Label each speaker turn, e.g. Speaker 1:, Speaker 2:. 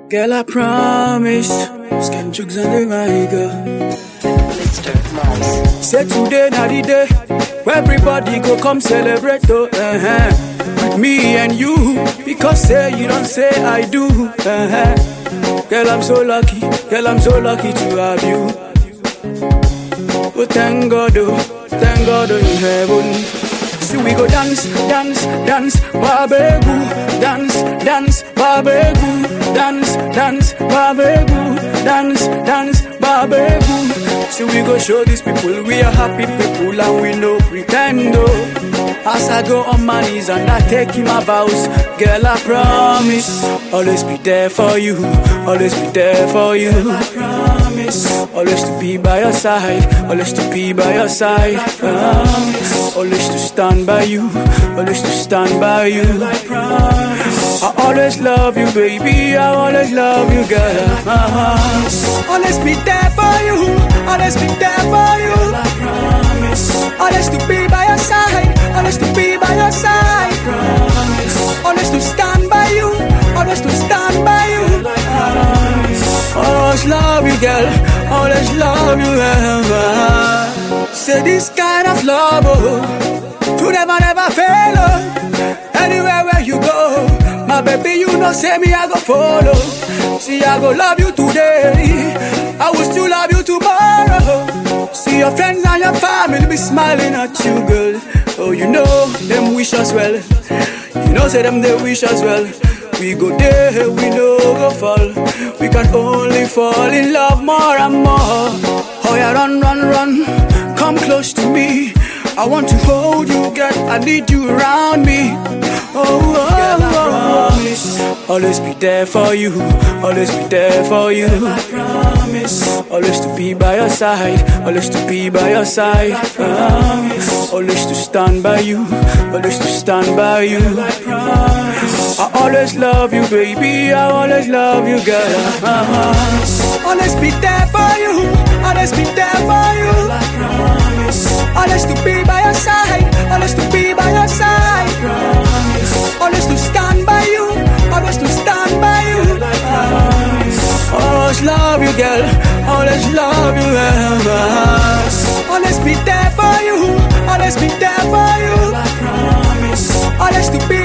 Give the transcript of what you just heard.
Speaker 1: Girl, I promise. Skin jugs on the mic.
Speaker 2: Mr. Mouse.
Speaker 1: Say today na the day everybody go come celebrate with me and you, because say you don't say I do. Girl, I'm so lucky. Girl, I'm so lucky to have you. Oh, thank God, in heaven. See we go dance, dance, dance, babegu, dance, dance, babegu, dance, dance, babegu, dance, dance, babegu. See we go show these people we are happy people and we no pretend. As I go on my knees and I take my vows, girl, I promise always be there for you, always be there for you. I promise always to be by your side, always to be by your side. Promise always to stand by you, always to stand by you. I promise I always love you, baby, I always love you, girl. I promise always be there for you, always be there for you. I promise always to be by your side, always to be by your side. I promise always to stand by you, always to stand by you. I promise always love you, girl, always love you, ever. Say this kind of love, to never fail, anywhere where you go, my baby, you know, say me I go follow. See, I go love you today, I will still love you tomorrow. See your friends and your family be smiling at you, girl. Oh, you know, them wish us well. You know, say them they wish us well. We go there, we know go fall. We can only fall in love more and more. Oh yeah, run, run, run, come close to me. I want to hold you, girl, I need you around me. Oh, girl, I promise always be there for you, always be there for you. I promise always to be by your side, always to be by your side. I promise always to stand by you, always to stand by you. I promise I always love you, baby, I always love you, girl. I promise always be there for you, always be there for you. I promise always to be by your side, always to be by your side. I promise always to stand by you, always to stand by you. I promise always love you, girl, always love you, ever. Always be there for you, always be there for you. I promise always to be